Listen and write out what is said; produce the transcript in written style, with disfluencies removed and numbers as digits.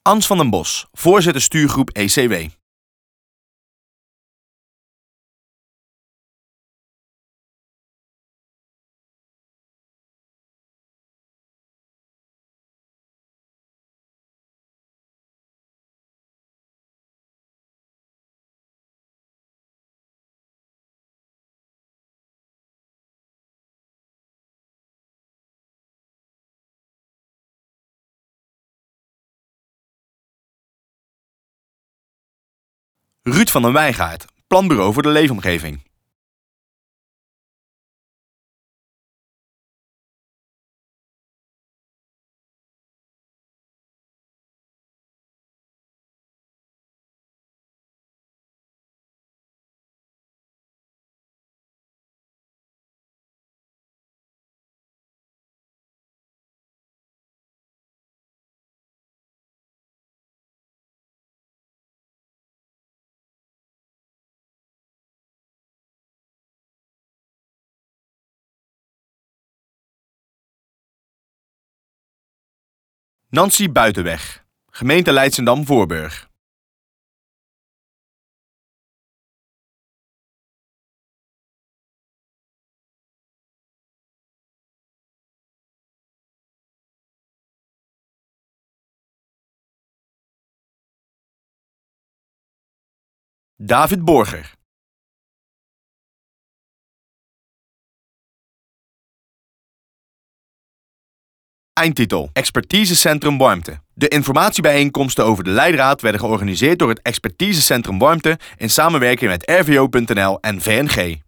Ans van den Bos, voorzitter stuurgroep ECW. Ruud van den Wijngaard, planbureau voor de leefomgeving. Nancy Buitenweg, gemeente Leidschendam-Voorburg. David Borger. Eindtitel: Expertisecentrum Warmte. De informatiebijeenkomsten over de leidraad werden georganiseerd door het Expertisecentrum Warmte in samenwerking met RVO.nl en VNG.